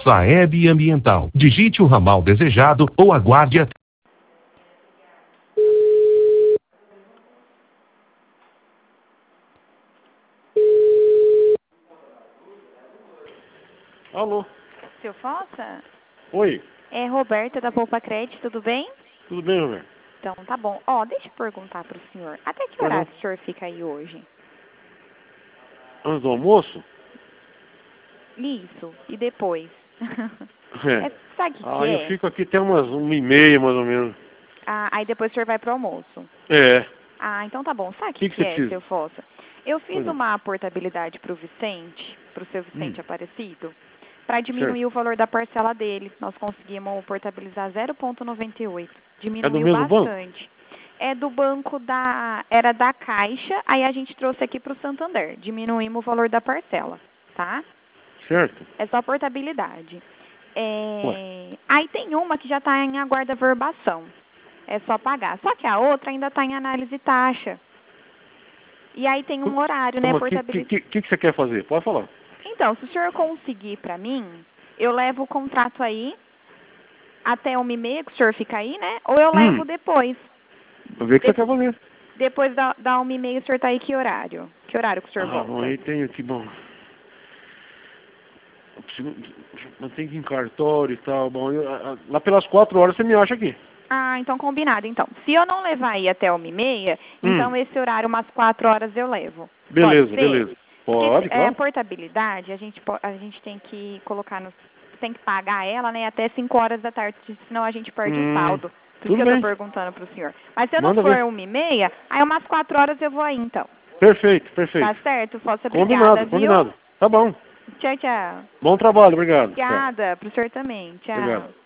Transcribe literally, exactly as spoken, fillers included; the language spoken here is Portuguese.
Saeb Ambiental. Digite o ramal desejado ou aguarde a... Alô? Seu Fossa? Oi, É Roberta da Poupa Crédito, tudo bem? tudo bem, Roberto? Então, tá bom. Ó, deixa eu perguntar pro senhor. Até que Pois horário não. o senhor fica aí hoje? Antes do almoço? Isso. E depois? É. É, sabe o que que Ah, eu é? fico aqui até umas uma e meia, mais ou menos. Ah, aí depois o senhor vai pro almoço. É. Ah, então tá bom. Sabe o O que que, que que você é, precisa? seu Fossa? Eu fiz Pois não. uma portabilidade pro Vicente, pro seu Hum, Vicente Aparecido, para certo. diminuir o valor da parcela dele. Nós conseguimos portabilizar zero vírgula noventa e oito. É do Diminuiu mesmo banco? bastante. É do banco da... Era da Caixa, aí a gente trouxe aqui pro Santander. Diminuímos o valor da parcela, tá? Certo. É só portabilidade. Ué. É... Aí tem uma que já está em aguarda verbação. É só pagar. Só que a outra ainda está em análise de taxa. E aí tem um horário, né, Mas o que, que, portabilidade. que, que que você quer fazer? Pode falar. Então, se o senhor conseguir para mim, eu levo o contrato aí até uma e meia, que o senhor fica aí, né? Ou eu Hum, levo depois. vou ver o que você De- quer fazer. Depois da, da uma e meia, o senhor tá aí que horário? Que horário que o senhor Ah, bom, volta? aí tem aqui, bom. Eu preciso- Eu tenho que ir em cartório e tal. Bom, eu- a- a- lá pelas quatro horas você me acha aqui. Ah, então combinado. Então, se eu não levar aí até uma e meia, Hum, então esse horário, umas quatro horas, eu levo. Pode beleza, ser? beleza. Porque Pode, é, a claro. portabilidade, a gente, po- a gente tem que colocar no... Tem que pagar ela, né, até cinco horas da tarde, senão a gente perde o Hum, saldo. Por isso que tudo eu tô bem. perguntando pro senhor. Mas se eu não Manda for ver. uma e meia, aí umas quatro horas eu vou aí, então. Perfeito, Tá perfeito. certo? Fossa, obrigada, Combinado, viu? combinado. Tá bom. Tchau, tchau. Bom trabalho, obrigado. Tchau. Obrigada. Pro senhor também. Tchau. Obrigado.